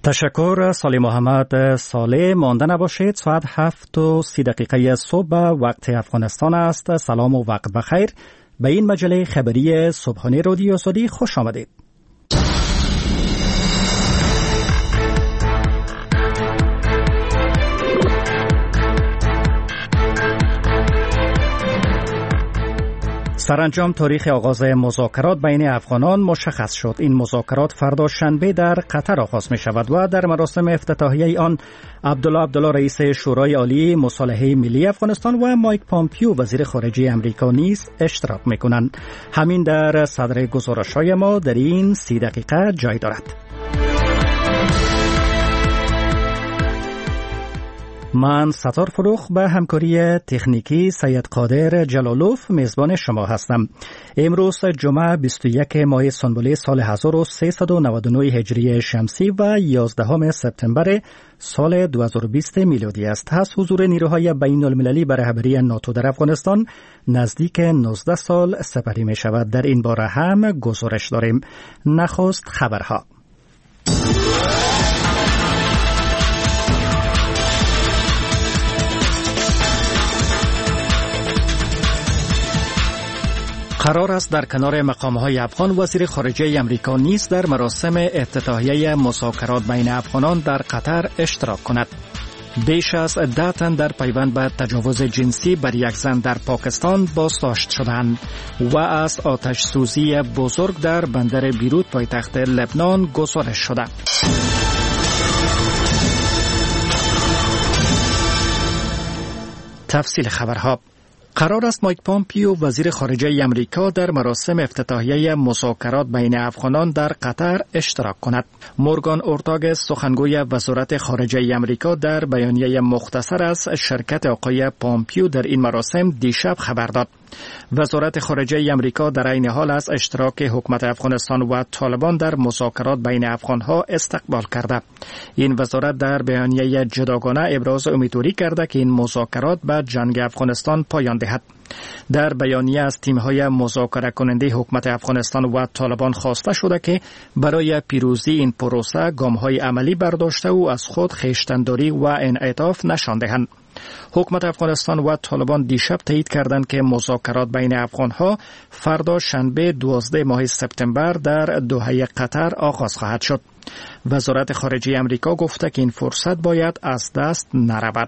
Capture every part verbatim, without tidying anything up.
تشکر سالی محمد صالح. مانده نباشید، ساعت هفت و سی دقیقه صبح وقت افغانستان است. سلام و وقت بخیر. به این مجله خبری صبحانه رادیو آزادی خوش آمدید. سرانجام تاریخ آغاز مذاکرات بین افغانان مشخص شد. این مذاکرات فردا شنبه در قطر آغاز می شود و در مراسم افتتاحیه آن عبدالله عبدالله رئیس شورای عالی مصالحه ملی افغانستان و مایک پامپیو وزیر خارجه امریکا نیز اشتراک می کنند. همین در صدر گزارش‌های ما در این سی دقیقه جای دارد. من ستار فروخ به همکاری تکنیکی سید قادر جلالوف میزبان شما هستم. امروز جمعه بیست و یک ماه سنبله سال هزار و سیصد و نود و نه هجری شمسی و یازدهم سپتامبر سال دو هزار و بیست میلادی است. از حضور نیروهای بین المللی به رهبری ناتو در افغانستان نزدیک نوزده سال سپری می شود. در این باره هم گزارش داریم. نخست خبرها. قرار است در کنار مقام‌های افغان وزیر خارجه امریکا نیز در مراسم افتتاحیه مذاکرات بین افغانان در قطر اشتراک کند. بیش از ده تن در پیوند به تجاوز جنسی بر یک زن در پاکستان بازداشت شدند و از آتش سوزی بزرگ در بندر بیروت پایتخت لبنان گزارش شده. تفصیل خبرها. قرار است مایک پامپیو وزیر خارجه امریکا در مراسم افتتاحیه مذاکرات بین افغانان در قطر اشتراک کند. مورگان اورتاگ سخنگوی وزارت خارجه امریکا در بیانیه مختصر از شرکت آقای پامپیو در این مراسم دیشب خبر داد. وزارت خارجه امریکا در عین حال از اشتراک حکومت افغانستان و طالبان در مذاکرات بین افغانها استقبال کرده. این وزارت در بیانیه جداگانه ابراز امیدواری کرده که این مذاکرات به جنگ افغانستان پایان دهد. در بیانیه از تیم‌های مذاکره کننده حکومت افغانستان و طالبان خواسته شده که برای پیروزی این پروسه گام‌های عملی برداشته و از خود خویشتن‌داری و انعطاف نشان دهند. حکومت افغانستان و طالبان دیشب تایید کردند که مذاکرات بین افغانها فردا شنبه دوازده ماه سپتامبر در دوحه قطر آغاز خواهد شد. وزارت خارجه امریکا گفته که این فرصت باید از دست نرود.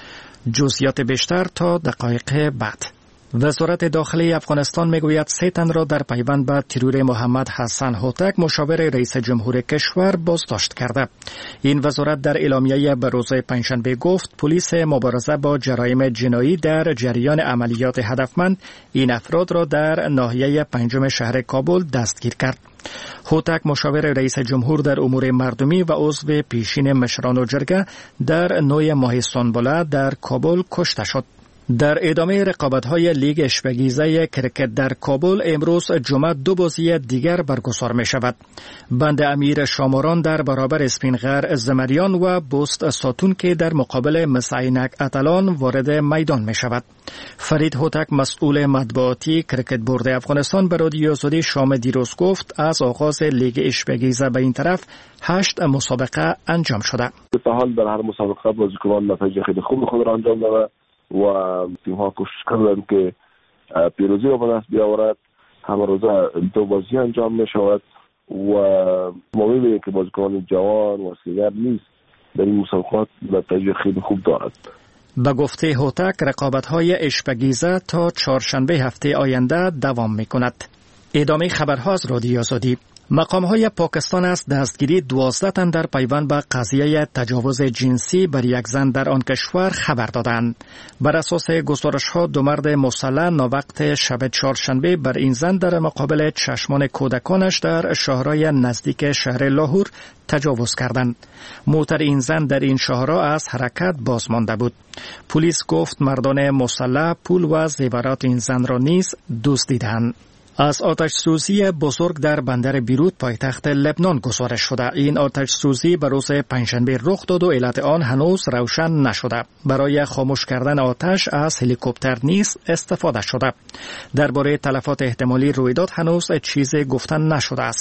جزئیات بیشتر تا دقایق بعد. وزارت داخلی افغانستان میگوید سه تن را در پیوند به ترور محمد حسن هوتک مشاور رئیس جمهور کشور بازداشت کرده. این وزارت در اعلامیه به روز پنجشنبه گفت پلیس مبارزه با جرایم جنایی در جریان عملیات هدفمند این افراد را در ناحیه پنجم شهر کابل دستگیر کرد. هوتک مشاور رئیس جمهور در امور مردمی و عضو پیشین مشران و جرگه در نوی ماه سنبله در کابل کشته شد. در ادامه رقابت‌های لیگ اشبگیزه کرکت در کابل امروز جمعه دو بازی دیگر برگزار می شود. بند امیر شاماران در برابر اسپینغر زمریان و بوست ساتون که در مقابل مسعینک اتلان وارد میدان می شود. فرید هوتک مسئول مطبوعاتی کرکت بورد افغانستان به رادیو آزادی شام دیروز گفت از آغاز لیگ اشبگیزه به این طرف هشت مسابقه انجام شده. به حال در هر مسابقه بازیکنان نتایج خیلی خوب خود را انجام دادند و تیم ها کوشش کردند که پیروزی را به دست بیاورد. همه روزه دو بازی انجام می شود و ما می‌بینیم که بازیکنان جوان و سیگر نیست در این مسابقات نتایج خیلی خوب دارد. به گفته هوتک رقابت‌های اشبگیزه تا چهارشنبه هفته آینده دوام می‌کند. ادامه خبرها از رادیو آزادی. مقام‌های پاکستان از دستگیری دوازده تن در پیوند به قضیه تجاوز جنسی بر یک زن در آن کشور خبر دادند. بر اساس گزارش‌ها دو مرد مسلح ناوقت شب چهارشنبه بر این زن در مقابل چشمان کودکانش در شهرهای نزدیک شهر لاهور تجاوز کردند. موتر این زن در این شهرها از حرکت باز مانده بود. پلیس گفت مردان مسلح پول و زیورات این زن را نیز دزدیدند. از آتش سوزی بزرگ در بندر بیروت پایتخت لبنان گزارش شده. این آتش سوزی به روز پنجشنبه رخ داد و علت آن هنوز روشن نشده. برای خاموش کردن آتش از هلیکوپتر نیز استفاده شده. درباره تلفات احتمالی رویداد هنوز چیزی گفتن نشده است.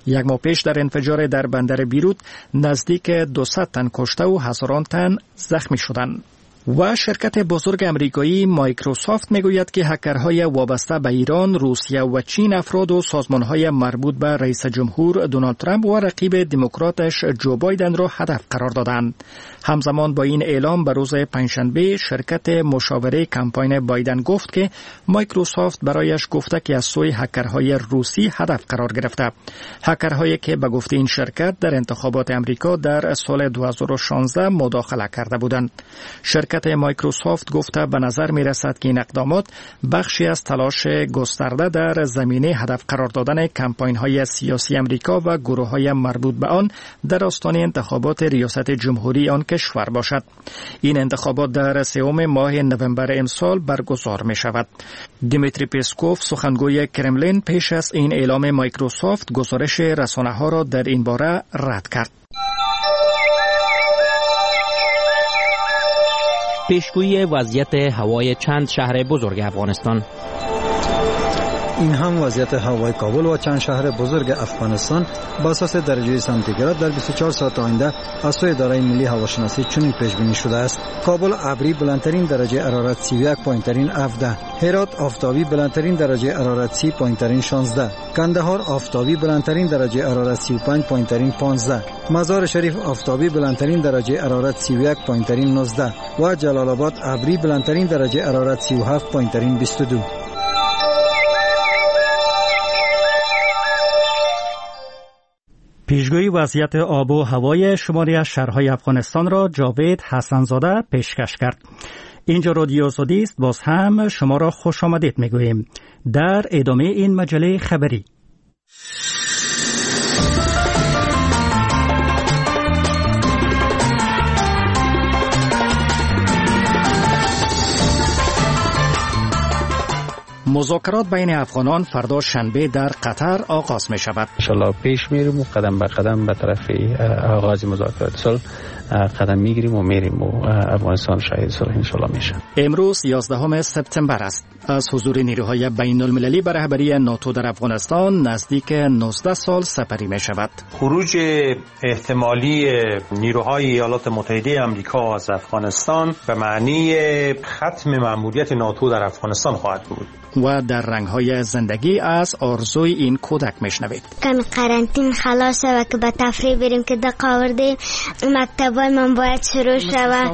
یک ماه پیش در انفجار در بندر بیروت نزدیک دویست تن کشته و هزاران تن زخمی شدند. و شرکت بزرگ امریکایی مایکروسافت میگوید که هکرهای وابسته به ایران، روسیه و چین افراد و سازمانهای مربوط به رئیس جمهور دونالد ترامپ و رقیب دموکراتش جو بایدن را هدف قرار دادند. همزمان با این اعلام به روز پنجشنبه شرکت مشاوره کمپاین بایدن گفت که مایکروسافت برایش گفته که از سوی هکرهای روسی هدف قرار گرفته. هکرهایی که به گفته این شرکت در انتخابات امریکا در سال دو هزار و شانزده مداخله کرده بودند. شرکت مایکروسافت گفته به نظر می رسد که این اقدامات بخشی از تلاش گسترده در زمینه هدف قرار دادن کمپاین های سیاسی امریکا و گروه های مربوط به آن در آستانه انتخابات ریاست جمهوری آن کشور باشد. این انتخابات در سوم ماه نوامبر امسال برگزار می شود. دیمیتری پسکوف سخنگوی کرملین پیش از این اعلام مایکروسافت گزارش رسانه ها را در این باره رد کرد. پیشگویی وضعیت هوای چند شهر بزرگ افغانستان. این هم وضعیت هوای کابل و چند شهر بزرگ افغانستان با اساس درجه سانتیگراد در بیست و چهار ساعت آینده از سوی اداره ملی هواشناسی چنین پیش بینی شده است: کابل ابری بلندترین درجه حرارت سی و یک پایینترین هفده، هرات آفتابی بلندترین درجه حرارت سی پایینترین شانزده، کندهار آفتابی بلندترین درجه حرارت سی و پنج پایینترین پانزده، مزار شریف آفتابی بلندترین درجه حرارت سی و یک پایینترین نوزده و جلال آباد ابری بلندترین درجه حرارت سی و هفت پایینترین بیست و دو. پیشگویی وضعیت آب و هوای شماری از شهرهای افغانستان را جاوید حسنزاده پیشکش کرد. اینجا رادیو آزادی است. باز هم شما را خوش آمدید میگوییم در ادامه این مجله خبری. مذاکرات بین افغانان فردا شنبه در قطر آغاز می شود. انشالله پیش میریم و قدم به قدم به طرف آغاز مذاکرات صلح قدم میگیریم و میریم و افغانستان شاهد صلح انشالله میشه. امروز یازدهم سپتامبر است. از حضور نیروهای بین المللی به رهبری ناتو در افغانستان نزدیک نوزده سال سپری می شود. خروج احتمالی نیروهای ایالات متحده آمریکا از افغانستان به معنی ختم مأموریت ناتو در افغانستان خواهد بود. و در رنگ‌های زندگی از آرزوی این کودک میشنوید. کمی قرنطین خلاص و که به تفریح بریم که دقیقه آورده مکتبای من باید شروع شود.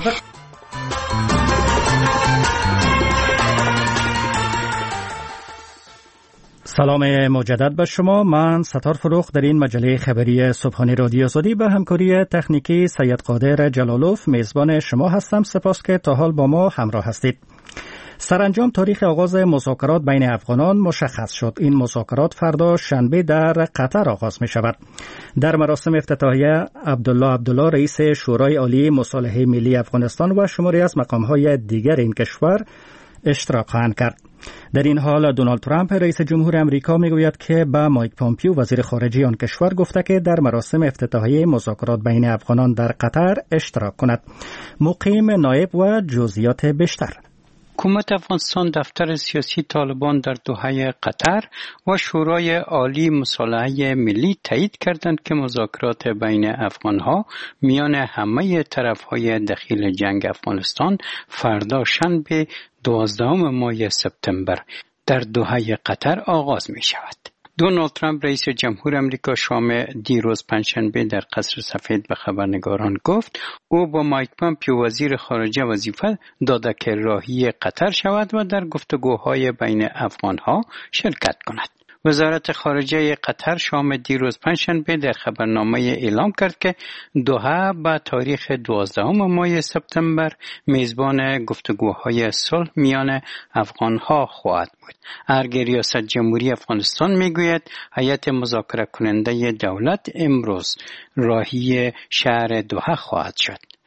سلام مجدد به شما. من ستار فروخ در این مجله خبری صبحانه رادیو آزادی به همکاری تکنیکی سید قادر جلالوف میزبان شما هستم. سپاس که تا حال با ما همراه هستید. سرانجام تاریخ آغاز مذاکرات بین افغانان مشخص شد. این مذاکرات فردا شنبه در قطر آغاز می شود. در مراسم افتتاحیه عبدالله عبدالله رئیس شورای عالی مصالحه ملی افغانستان و شماری از مقام‌های دیگر این کشور اشتراک خواهند کرد. در این حال دونالد ترامپ رئیس جمهور امریکا میگوید که به مایک پامپیو وزیر خارجه آن کشور گفته که در مراسم افتتاحیه مذاکرات بین افغانان در قطر اشتراک کند. مقیم نایب و جزئیات بیشتر. حکومت افغانستان دفتر سیاسی طالبان در دوحه قطر و شورای عالی مصالحه ملی تایید کردند که مذاکرات بین افغانها میان همه طرفهای دخیل جنگ افغانستان فردا شنبه دوازدهم ماه سپتامبر در دوحه قطر آغاز می شود. دونالد ترامپ رئیس جمهور امریکا شام دیروز پنجشنبه در قصر سفید به خبرنگاران گفت او با مایک پامپیو وزیر خارجه وظیفه داده که راهی قطر شود و در گفتگوهای بین افغانها شرکت کند. وزارت خارجه قطر شام دیروز پنجشنبه در خبرنامه اعلام کرد که دوحه به تاریخ دوازدهم ماه سپتامبر میزبان گفتگوهای صلح میان افغانها خواهد بود. ارگ ریاست جمهوری افغانستان میگوید هیئت مذاکره کننده دولت امروز راهی شهر دوحه خواهد شد.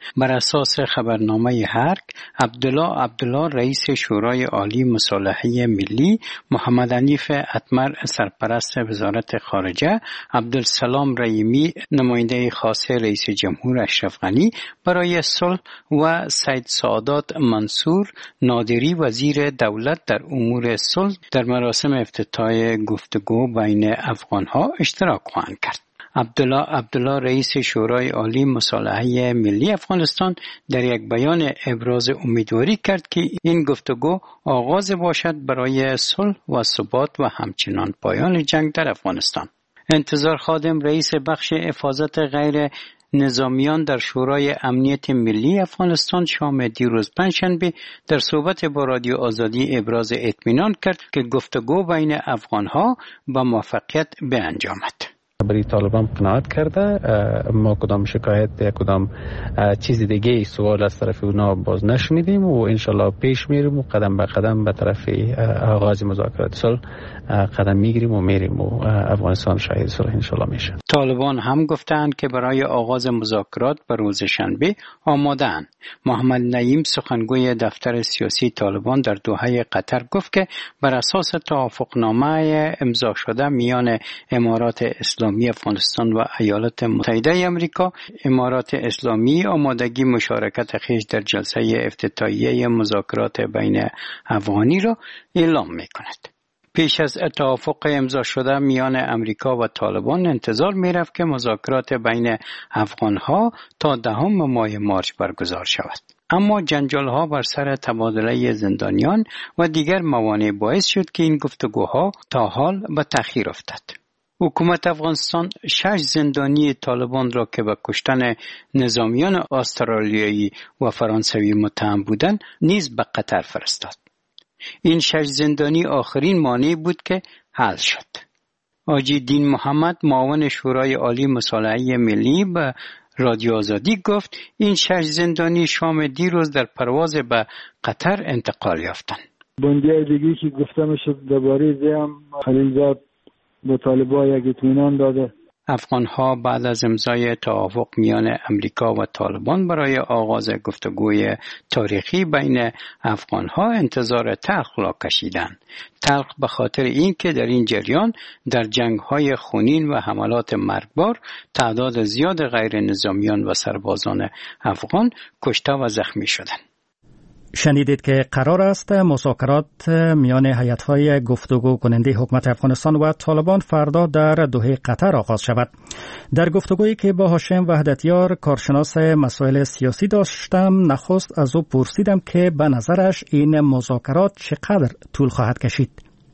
بر اساس خبرنامه هرک، عبدالله عبدالله رئیس شورای عالی مصالحه ملی، محمد حنیف اتمر سرپرست وزارت خارجه، عبدالسلام رحیمی نماینده خاص رئیس جمهور اشرف غنی برای صلح و سید سعادت منصور نادری وزیر دولت در امور صلح در مراسم افتتاح گفتگو بین افغان‌ها اشتراک خواهند کرد. عبدالله عبدالله رئیس شورای عالی مصالحه ملی افغانستان در یک بیان ابراز امیدواری کرد که این گفتگو آغاز باشد برای صلح و ثبات و همچنان پایان جنگ در افغانستان. انتظار خادم رئیس بخش حفاظت غیر نظامیان در شورای امنیت ملی افغانستان شام دیروز پنجشنبه در صحبت با رادیو آزادی ابراز اطمینان کرد که گفتگو بین افغان‌ها با موفقیت به انجامد. برای طالبان قناعت کرده، ما کدام شکایت یا کدام چیز دیگه سوال از طرف اونا باز نشنیدیم و انشالله پیش میریم و قدم به قدم به طرف آغاز مذاکرات صلح قدم میگیریم و میریم و افغانستان شاهد صلح انشالله میشه. طالبان هم گفتند که برای آغاز مذاکرات به روز شنبه آماده‌اند. محمد نعیم سخنگوی دفتر سیاسی طالبان در دوحه قطر گفت که بر اساس توافقنامه امضا شده میان امارات اسلامی افغانستان و ایالات متحده آمریکا، امارات اسلامی آمادگی مشارکت خویش در جلسه افتتاحیه مذاکرات بین افغانی را اعلام می‌کند. پیش از توافق امضا شده میان امریکا و طالبان انتظار می‌رفت که مذاکرات بین افغان‌ها تا دهم ماه مارس برگزار شود. اما جنجال‌ها بر سر تبادله زندانیان و دیگر موانع باعث شد که این گفتگوها تا حال به تأخیر افتاد. حکومت افغانستان شش زندانی طالبان را که به کشتن نظامیان استرالیایی و فرانسوی متهم بودند نیز به قطر فرستاد. این شش زندانی آخرین مانع بود که حل شد. حاجی دین محمد معاون شورای عالی مصالحه ملی به رادیو آزادی گفت این شش زندانی شام دیروز در پرواز به قطر انتقال یافتند. بندیای دیگی که گفته میشد درباره زیم خلیلزاد به طالبان یک اطمینان داده. افغان‌ها بعد از امضای توافق میان امریکا و طالبان برای آغاز گفتگوی تاریخی بین افغان‌ها انتظار تلخ را کشیدند. تلخ به خاطر اینکه در این جریان در جنگ‌های خونین و حملات مرگبار تعداد زیاد غیر نظامیان و سربازان افغان کشته و زخمی شدند. شنیدید که قرار است مذاکرات میان هیئت‌های گفتگو کننده حکومت افغانستان و طالبان فردا در دوحه قطر آغاز شود. در گفتگویی که با هاشم وحدتیار کارشناس مسائل سیاسی داشتم، نخست از او پرسیدم که به نظرش این مذاکرات چقدر طول خواهد کشید.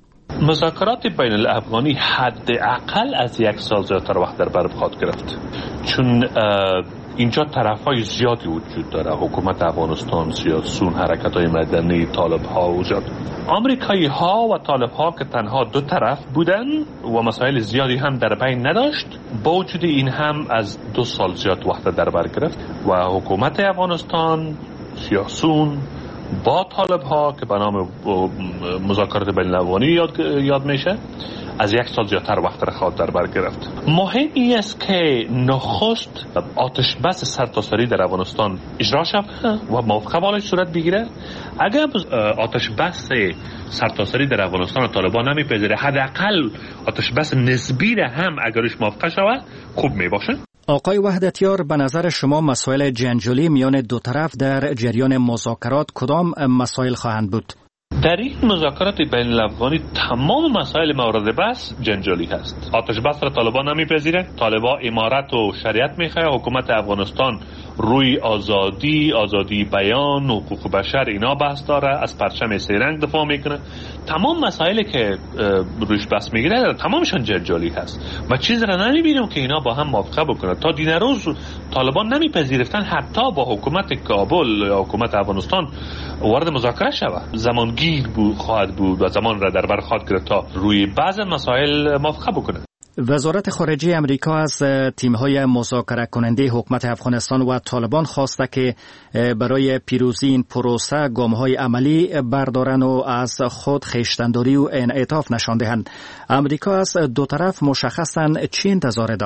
مذاکرات بین الافغانی حداقل از یک سال زیادتر وقت در بر خواهد گرفت، چون اینجا طرف‌های زیادی وجود داره. حکومت افغانستان، سیاسیون، حرکت‌های مدنی، طالب‌ها وجود. آمریکایی‌ها و طالب‌ها که تنها دو طرف بودن و مسائل زیادی هم در بین نداشت، با وجود این هم از دو سال زیاد وقت در بر گرفت و حکومت افغانستان، سیاسیون با طالب‌ها که به نام مذاکرات بین الافغانی یاد یاد میشه از یک سال زیادتر وقت را خواهد در بر گرفت. مهم این است که نخست آتش بس سرتاسری در افغانستان اجرا شود و موافقه بالای صورت بگیره. اگر آتش بس سرتاسری در افغانستان و طالبان نمیپذیره، حداقل آتش بس نسبی را هم اگرش موافقه شود خوب میباشه. آقای وحدتیار، به نظر شما مسائل جنجالی میان دو طرف در جریان مذاکرات کدام مسائل خواهند بود؟ در این مذاکرات بین الافغانی تمام مسائل مورد بحث جنجالی هست. آتش بس را طالبان نمیپذیره، طالبان امارت و شریعت میخواه، حکومت افغانستان روی آزادی، آزادی بیان، حقوق بشر اینا بحث داره، از پرچم سه رنگ دفاع میکنه. تمام مسائلی که روش بحث میگیره تمامشان جنجالی هست و چیز را نمیبینیم که اینا با هم موافقه بکنه. تا دین روز طالبان نمیپذیرفتن حتی با حکومت کابل یا حکومت افغانستان وارد مذاکره شود. زمانگیر بود خواهد بود و زمان را در بر خواهد گرفت تا روی بعض مسائل موافقه بکنه. وزارت خارجه امریکا از تیم‌های مذاکره کننده حکومت افغانستان و طالبان خواسته که برای پیروزی این پروسه گام‌های عملی بردارند و از خود خویشتن‌داری و انعطاف نشان دهند. امریکا از دو طرف مشخصاً چی انتظار دارد؟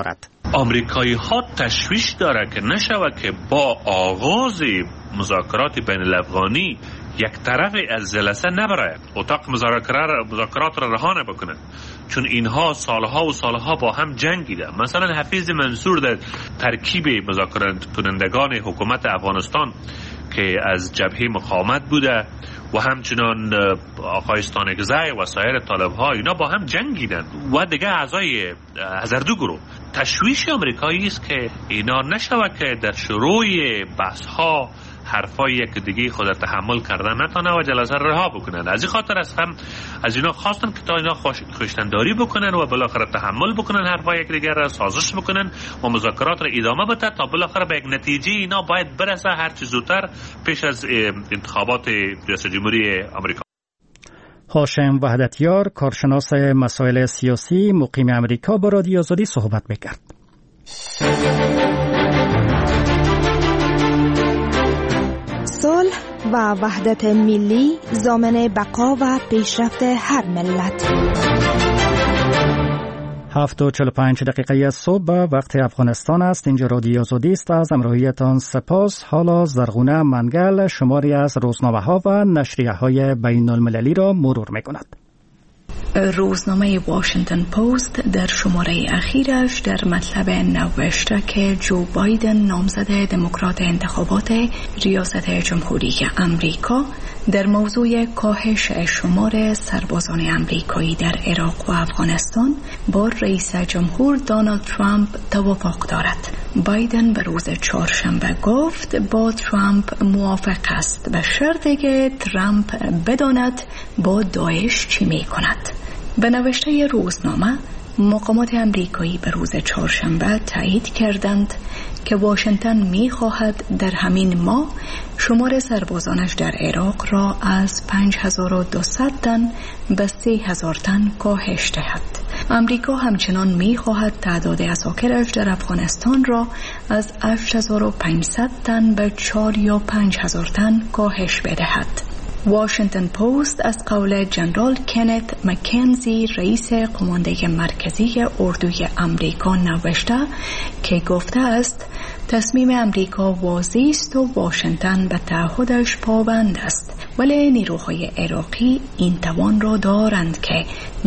آمریکایی ها تشویش داره که نشود که با آغاز مذاکرات بین الافغانی یک طرف از جلسه نبره، اتاق مذاکرات را رها بکنه، چون اینها سالها و سالها با هم جنگیده. مثلا حفیظ منصور در ترکیب مذاکره کنندگان حکومت افغانستان که از جبهه مقاومت بوده و همچنان آقای ستانکزی و سایر طالب ها، اینا با هم جنگیدن و دیگه اعضای هزاردو گروه. تشویش آمریکایی است که اینا نشود که در شروع بحث ها حرفای یک دیگه خود تحمل کردن نتانه و جلسه رها بکنن. از این خاطر است هم از اینا خواستن که تا اینا خوشتنداری بکنن و بالاخره تحمل بکنن، حرفای یک دیگر را سازش بکنن و مذاکرات را ادامه بده تا بالاخره به یک نتیجه اینا باید برسه هر چه زودتر پیش از انتخابات ریاست جمهوری آمریکا. هاشم وحدتیار، کارشناس مسائل سیاسی مقیم امریکا، با رادیو آزادی صحبت می‌کرد. صلح و وحدت ملی ضامن بقا و پیشرفت هر ملت. هفت و چهل و پنج دقیقه از صبح وقت افغانستان است. اینجا رادیو آزادی است. از همراهیتان سپاس. حالا زرغونه منگل شماری از روزنامه ها و نشریه های بین المللی را مرور می کند. روزنامه واشنگتن پست در شماره اخیرش در مطلب نوشته که جو بایدن نامزد دموکرات انتخابات ریاست جمهوری امریکا در موضوع کاهش شمار سربازان امریکایی در عراق و افغانستان با رئیس جمهور دونالد ترامپ توافق دارد. بایدن به روز چهارشنبه گفت با ترامپ موافق است به شرطی که ترامپ بداند با داعش چی می کند. به نوشته روزنامه، مقامات امریکایی به روز چهارشنبه تایید کردند که واشنگتن می خواهد در همین ماه شمار سربازانش در عراق را از پنج هزار و دویست تن به سه هزار تن کاهش دهد. امریکا همچنان می خواهد تعداد اساکرش در افغانستان را از هشت هزار و پانصد تن به چهار یا پنج هزار تن کاهش بدهد. واشنگتن پست از قول جنرال کنت مکنزی رئیس قمانده مرکزی اردوی امریکا نوشته که گفته است تصمیم امریکا واضح است و واشنگتن به تعهدش پابند است، ولی نیروهای عراقی این توان را دارند که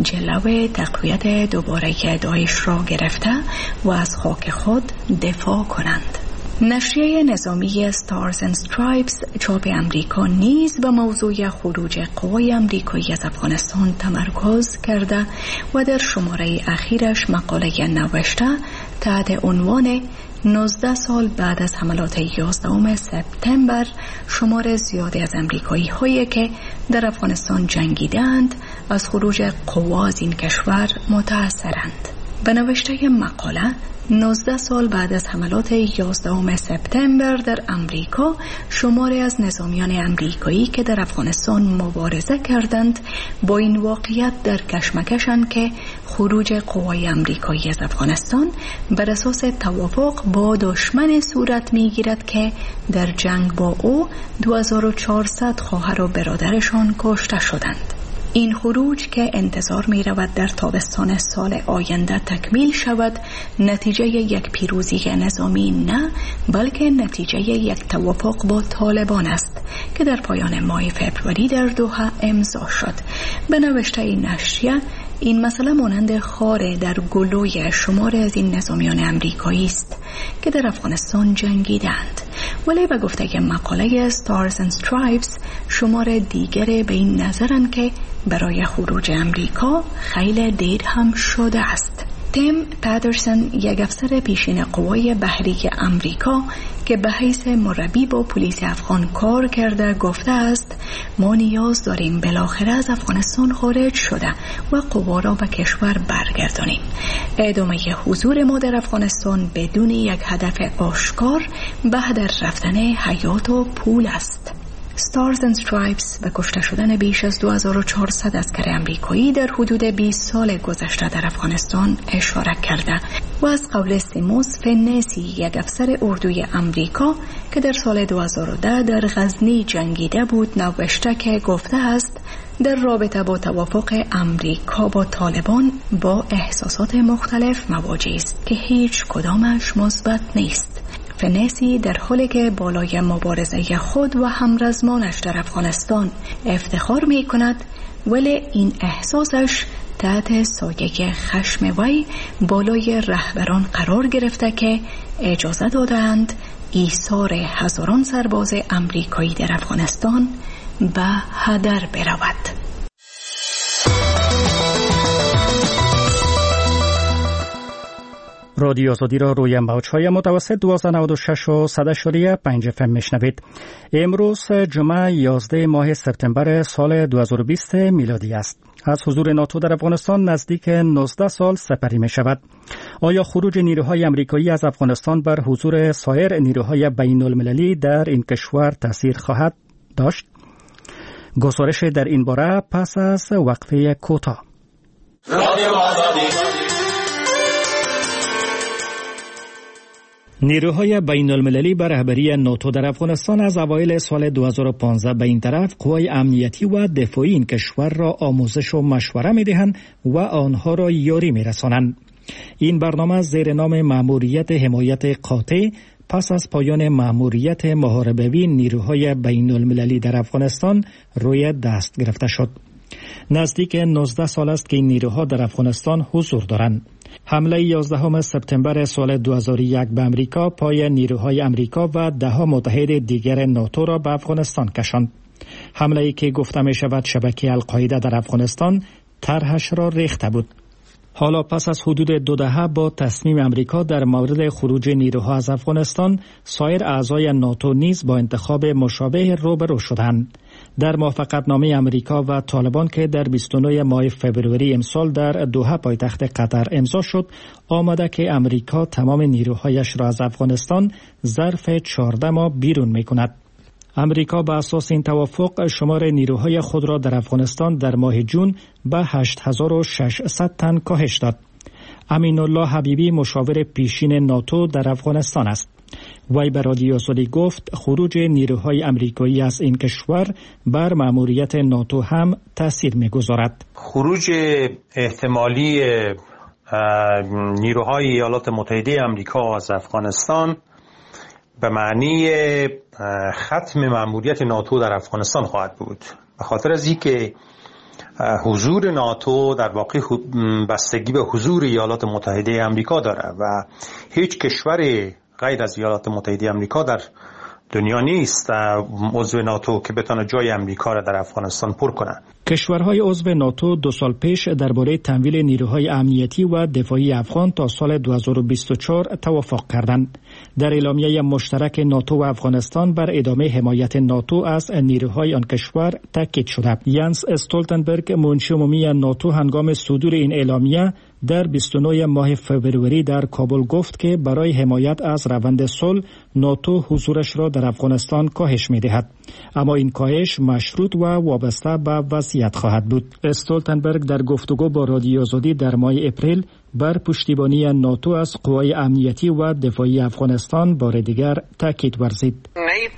جلو تقویت دوباره داعش را گرفته و از خاک خود دفاع کنند. نشریه نظامی استارز اند استرایپس چاپ امریکا نیز به موضوع خروج قوای امریکایی از افغانستان تمرکز کرده و در شماره اخیرش مقاله نوشته تحت عنوان نوزده سال بعد از حملات یازدهم سپتامبر شمار زیادی از امریکایی هایی که در افغانستان جنگیدند از خروج قوا از این کشور متأثرند. به نوشته مقاله، نوزده سال بعد از حملات یازدهم سپتامبر در امریکا شماری از نظامیان امریکایی که در افغانستان مبارزه کردند با این واقعیت در کشمکشند که خروج قوای امریکایی از افغانستان بر اساس توافق با دشمن صورت میگیرد که در جنگ با او دو هزار و چهارصد خواهر و برادرشان کشته شدند. این خروج که انتظار می رود در تابستان سال آینده تکمیل شود نتیجه یک پیروزی نظامی نه، بلکه نتیجه یک توافق با طالبان است که در پایان ماه فوریه در دوحه امضا شد. به نوشته این نشریه، این مسئله مانند خاره در گلوی شمار از این نظامیان امریکایی است که در افغانستان جنگیدند، ولی به گفته مقاله استارز اند استرایپس شمار دیگر به این نظرند که برای خروج امریکا خیلی دیر هم شده است. تیم پاترسون، یک افسر پیشین قوای بحری امریکا که به حیث مربی با پلیس افغان کار کرده، گفته است ما نیاز داریم بالاخره از افغانستان خارج شده و قوا را به کشور برگردانیم. ادامه حضور ما در افغانستان بدون یک هدف آشکار به هدر رفتن حیات و پول است. استارز اند استرایپس به کشته شدن بیش از دو هزار و چهارصد عسکر امریکایی در حدود بیست سال گذشته در افغانستان اشاره کرده و از قول سیموس فنسی، یک افسر اردوی امریکا که در سال دو هزار و ده در غزنی جنگیده بود، نوشته که گفته است در رابطه با توافق امریکا با طالبان با احساسات مختلف مواجه است که هیچ کدامش مثبت نیست. فنسی در حالی که بالای مبارزه خود و همرزمانش در افغانستان افتخار می کند، ولی این احساسش تحت سایه خشم وی بالای رهبران قرار گرفته که اجازه دادند ایثار هزاران سرباز امریکایی در افغانستان به هدر برود. رادیو آزادی را روی موج‌های متوسط دویست و نود و شش و صد اشاریه پنج اف ام میشنوید. امروز جمعه یازده ماه سپتامبر سال دو هزار و بیست میلادی است. از حضور ناتو در افغانستان نزدیک نوزده سال سپری می شود. آیا خروج نیروهای امریکایی از افغانستان بر حضور سایر نیروهای بین المللی در این کشور تأثیر خواهد داشت؟ گزارش در این باره پس از وقفه کوتاه. نیروهای بین المللی بر رهبری ناتو در افغانستان از اوایل سال دو هزار و پانزده به این طرف قوای امنیتی و دفاعی این کشور را آموزش و مشوره می دهند و آنها را یاری می رسانند. این برنامه زیر نام مأموریت حمایت قاطع پس از پایان مأموریت محاربه‌ای نیروهای بین المللی در افغانستان روی دست گرفته شد. نزدیک نوزده سال است که این نیروها در افغانستان حضور دارند. حمله یازدهم سپتامبر سال دو هزار و یک به امریکا پای نیروهای امریکا و ده‌ها متحد دیگر ناتو را به افغانستان کشاند. حمله‌ای که گفته می شود شبکه القاعده در افغانستان طرحش را ریخته بود. حالا پس از حدود دو دهه با تصمیم امریکا در مورد خروج نیروها از افغانستان، سایر اعضای ناتو نیز با انتخاب مشابه روبرو شدند. در موافقتنامه امریکا و طالبان که در بیست و نه ماه فوریه امسال در دوحه پایتخت قطر امضا شد، آمده که امریکا تمام نیروهایش را از افغانستان ظرف چهارده ماه بیرون می‌کند. امریکا به اساس این توافق شمار نیروهای خود را در افغانستان در ماه جون به هشت هزار و ششصد تن کاهش داد. امین الله حبیبی مشاور پیشین ناتو در افغانستان است. وی به رادیو آزادی گفت خروج نیروهای امریکایی از این کشور بر مأموریت ناتو هم تأثیر می‌گذارد. خروج احتمالی نیروهای ایالات متحده آمریکا از افغانستان به معنی ختم مأموریت ناتو در افغانستان خواهد بود. به خاطر از اینکه حضور ناتو در واقع بستگی به حضور ایالات متحده آمریکا داره و هیچ کشور غیر از ایالات متحده آمریکا در دنیا نیست عضو ناتو که بتونه جای امریکا را در افغانستان پر کنه. کشورهای عضو ناتو دو سال پیش درباره تمویل نیروهای امنیتی و دفاعی افغان تا سال دو هزار و بیست و چهار توافق کردند. در اعلامیه مشترک ناتو و افغانستان بر ادامه حمایت ناتو از نیروهای آن کشور تاکید شده. یانس استولتنبرگ منشی عمومی ناتو هنگام صدور این اعلامیه در بیست و نه ماه فوریه در کابل گفت که برای حمایت از روند صلح ناتو حضورش را در افغانستان کاهش می‌دهد، اما این کاهش مشروط و وابسته به وضعیت خواهد بود. استولتنبرگ در گفتگو با رادیو آزادی در ماه اپریل بر پشتیبانی ناتو از قوای امنیتی و دفاعی افغانستان بار دیگر تاکید ورزید.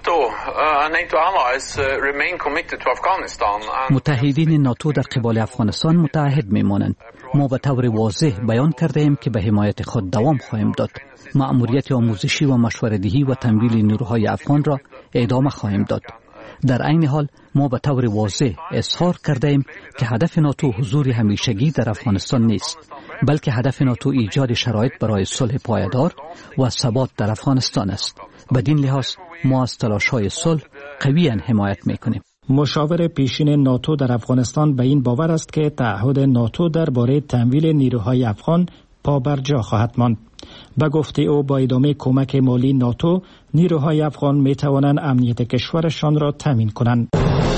متحدین ناتو در قبال افغانستان متحد میمانند. ما به طور واضح بیان کرده ایم که به حمایت خود دوام خواهیم داد. مأموریت آموزشی و مشوره‌دهی و تمویل نیروهای افغان را ادامه خواهیم داد. در عین حال ما به طور واضح اظهار کرده ایم که هدف ناتو حضور همیشگی در افغانستان نیست، بلکه هدف ناتو ایجاد شرایط برای صلح پایدار و ثبات در افغانستان است. بدین لحاظ ما از تلاش‌های صلح قویاً حمایت می‌کنیم. مشاور پیشین ناتو در افغانستان به این باور است که تعهد ناتو درباره تمویل نیروهای افغان پابرجا خواهد ماند. به گفته او با ادامه کمک مالی ناتو نیروهای افغان می توانند امنیت کشورشان را تامین کنند.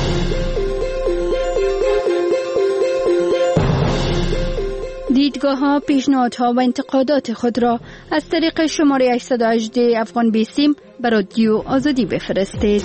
دیدگاه‌ها، پیشنهادها و انتقادات خود را از طریق شماره هشتصد و هجده افغان بیسیم به رادیو آزادی بفرستید.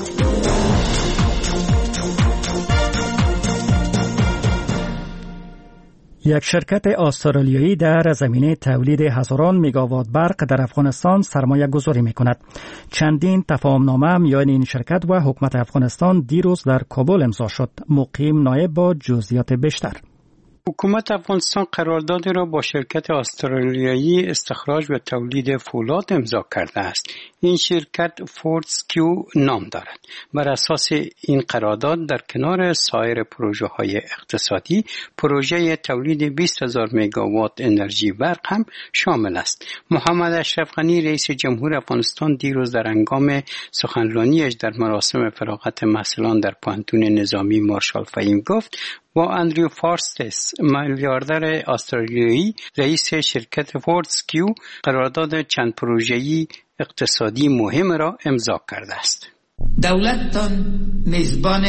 یک شرکت استرالیایی در زمینه تولید هزاران مگاوات برق در افغانستان سرمایه گذاری می کند. چندین تفاهمنامه میان این شرکت و حکومت افغانستان دیروز در کابل امضا شد. مقیم نایب با جزئیات بیشتر. حکومت افغانستان قراردادی را با شرکت استرالیایی استخراج و تولید فولاد امضا کرده است. این شرکت فورتسکیو نام دارد. بر اساس این قرارداد در کنار سایر پروژه های اقتصادی، پروژه تولید بیست هزار مگاوات انرژی برق هم شامل است. محمد اشرف غنی رئیس جمهور افغانستان دیروز در هنگام سخنرانیش در مراسم فراغت محصلان در پوهنتون نظامی مارشال فهیم گفت با اندریو فارستس میلیاردر استرالیایی رئیس شرکت فورتسکیو قرارداد چند پروژه‌ای اقتصادی مهم را امضا کرده است. دولتتان میزبان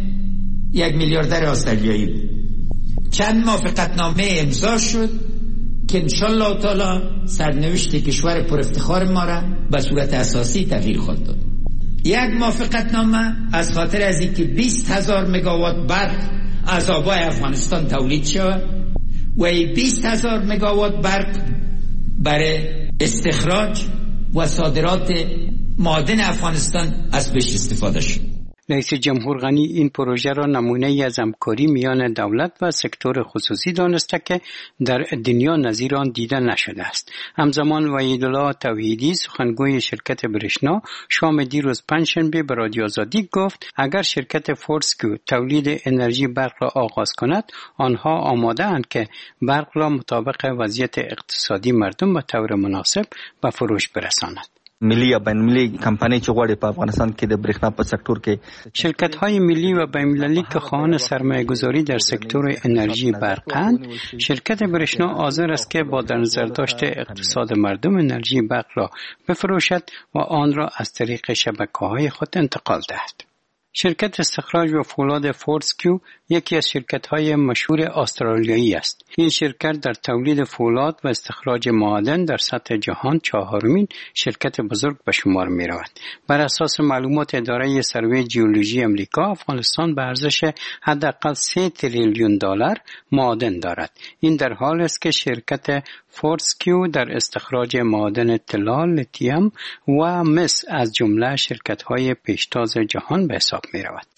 یک میلیاردر استرالیایی بود. چند موافقتنامه امضا شد که انشالله تعالی سرنوشت کشور پر افتخار ما را به صورت اساسی تغییر خواهد داد. یک موافقتنامه از خاطر از اینکه بیست هزار مگاوات برق از آبای افغانستان تولید شود و بیست هزار مگاوات برق برای استخراج و صادرات معادن افغانستان از بهش استفاده شد. رئیس جمهور غنی این پروژه را نمونه از همکاری میان دولت و سکتور خصوصی دانسته که در دنیا نظیر آن دیده نشده است. همزمان وحیدالله توحیدی سخنگوی شرکت برشنا شام دیروز پنجشنبه به رادیو آزادی گفت اگر شرکت فورتسکیو تولید انرژی برق را آغاز کند آنها آماده اند که برق را مطابق وضعیت اقتصادی مردم به طور مناسب به فروش برساند. ملی یا بین المللی کمپانی چې غواړي په افغانستان کې د برېښنا په سکتور کې شرکت‌های ملی و بین المللی که خواهان سرمایه‌گذاری در سکتور انرژی برقند، شرکت برشنا حاضر است که با در نظر داشته اقتصاد مردم انرژی برق را بفروشد و آن را از طریق شبکه‌های خود انتقال دهد. شرکت استخراج و فولاد فورتسکیو یکی از شرکت‌های مشهور استرالیایی است. این شرکت در تولید فولاد و استخراج معادن در سطح جهان چهارمین شرکت بزرگ به شمار می‌رود. بر اساس معلومات اداره سروی جیولوژی امریکا، افغانستان به ارزش حداقل سه تریلیون دلار معادن دارد. این در حالی است که شرکت فورتسکیو در استخراج معادن طلا، لیتیم و مس از جمله شرکت‌های پیشتاز جهان به حساب می‌رود.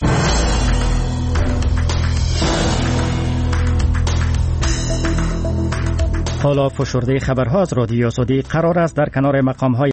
حالا فشرده خبرها از رادیو آزادی قرار است در کنار مقام‌های